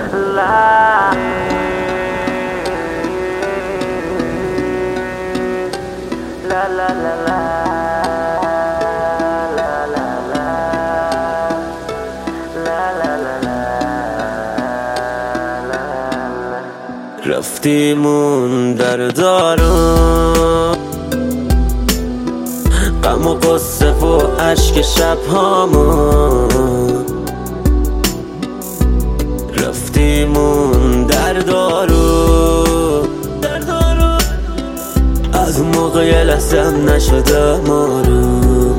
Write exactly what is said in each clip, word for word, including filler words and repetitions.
La la la la la la la la la la la. رفتیمون در دارم غم و قصه و عشق شب هامون، رفتیمون در دارو در دارو از اون موقع یه لحظم نشده مارو،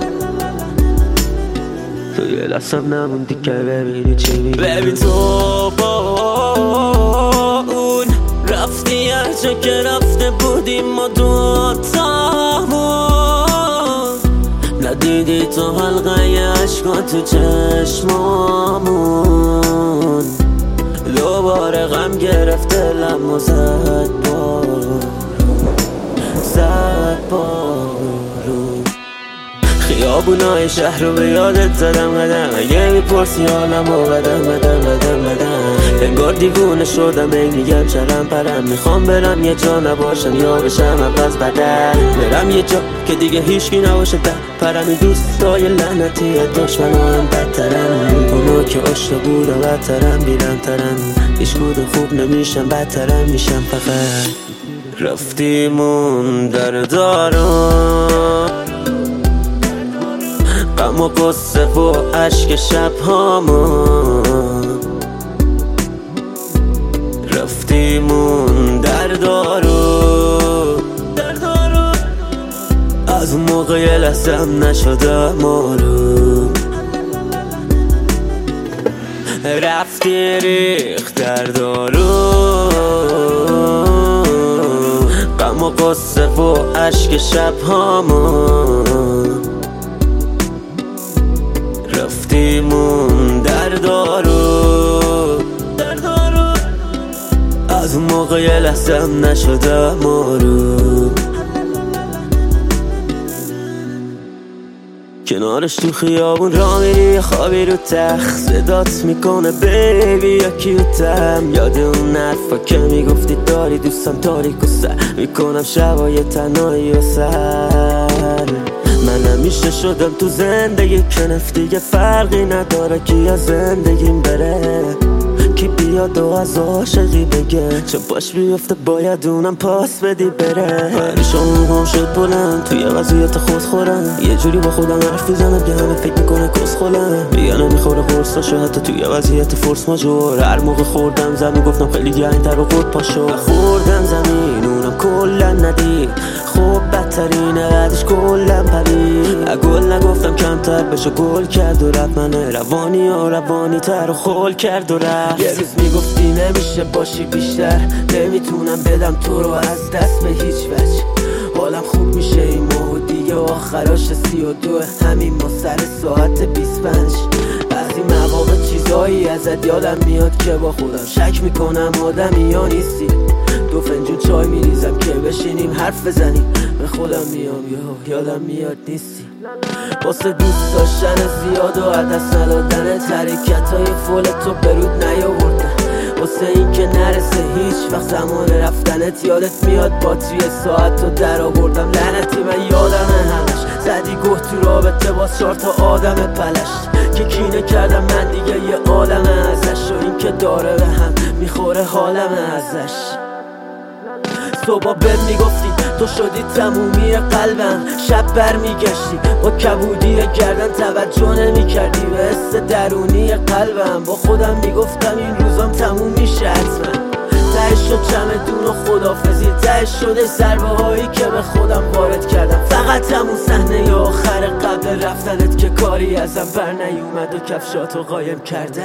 تو یه لحظم نموندی که ببینی چی میگی. ببین تو با اون رفتی هر جا که رفته بودیم ما دوتامون، ندیدی تو حلقه عشقا تو چشمامون، دوباره غم گرفته لم و زد بارو زد بارو. خیابونای شهر رو به یادت زدم قدم، اگه میپرسی حالمو بدم بدم بدم بدم، انگار دیوونه شدم ای میگم چرم پرم، میخوام برم یه جا نباشم یا بشم عوض بدم، برم یه جا که دیگه هیچکی نباشه در پرم. این دوستای لعنتی دشمن هم بدترن، اونا که عشق بود و بدترن بیرم ترن، هیچ کود خوب نمیشم بدترم میشم فقط. رفتیمون در دارم غم و قصه و عشق شب هامون، رفتیمون در دارو در دارو از اون موقع یه لحظم نشده مارو، رفتی ریخت در دارو غم و قصه و عشق شب هامون، رفتیمون در دارو در دارو از اون موقع یه لحظم نشده مارو. کنارش تو خیابون را میری خوابی رو تخت، صدات میکنه بیبی یا کیوتم، یاد اون حرفا که میگفتی داری دوستم تاریک و سر میکنم شبای تنهایی و سر. من همیشه شدم تو زندگی کنف دیگه فرقی نداره کی از زندگیم بره، کی بیاد و از عاشقی بگه چه باش بیفته باید اونم پاس بدی بره. پریشان هم شد بلند توی وضعیت خود خورم، یه جوری با خودم حرف میزنم که همه فکر میکنه کس خولم، میگه نمیخوره قرصاشو حتی توی وضعیت فرس ماجور. هر موقع خوردم زمین گفتم خیلی گرم‌تر و خود پاشو، خوردم زمین اونم کلا ندید، خوب بدترینه بعدش کلا پرید، گل نگفتم کمتر بشو گل کرد و رفت، من روانی و روانی تر و خول کرد و رفت. یه روز میگفتی نمیشه باشی بیشتر، نمیتونم بدم تو رو از دست به هیچ وجه، حالم خوب میشه این ماه و دیگه آخراش سی و دو همین ما سر ساعت بیست و پنج. بعضی مواقع چیزایی ازت یادم میاد که با خودم شک میکنم آدمی یا نیستی، دو فنجون چای میریزم که بشینیم حرف بزنیم، به خودم میام یا یادم میاد نیستی. واسه دوست داشتن زیاد و عدس ندادن حرکت های فول تو برود نیاوردن، واسه این که نرسه هیچ وقت زمان رفتنت یادت میاد با توی ساعت رو در آوردم. لعنتی من یادمه همش زدی گه تو رابطه با چهار تا آدم پلش که کینه کردم من دیگه یه عالمه ازش، و این که داره به هم میخوره حالمه ازش. صبح بهم میگفتی تو شدی تمومی قلبم، شب بر میگشتی با کبودی گردن توجه نمی کردی به حس درونی قلبم، با خودم میگفتم این روزام تموم میشه حتما، تهش شد چمدون و خدافزی، تهش شده ضربه هایی که به خودم وارد کردم، فقط همون صحنه آخر قبل رفتنت که کاری ازم بر نیومد و کفشاتو قایم کرده.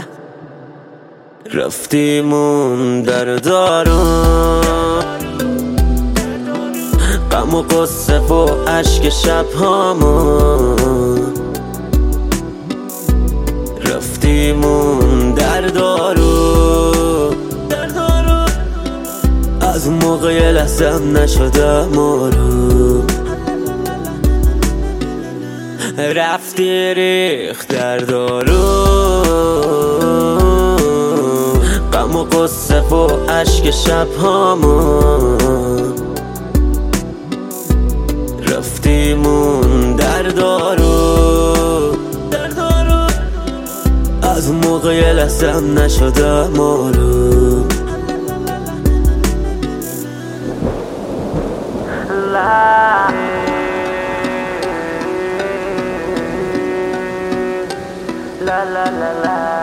رفتیمون در دارم غم و قصه و عشق شب هامون، رفتیمون در دارو در دارو از اون موقع یه لحظم نشده مارو، رفتی ریخت در دارو و قصه و عشق شب هامون رفتیمون در دارو از اون موقع یه لحظه هم نشده مارو La la la la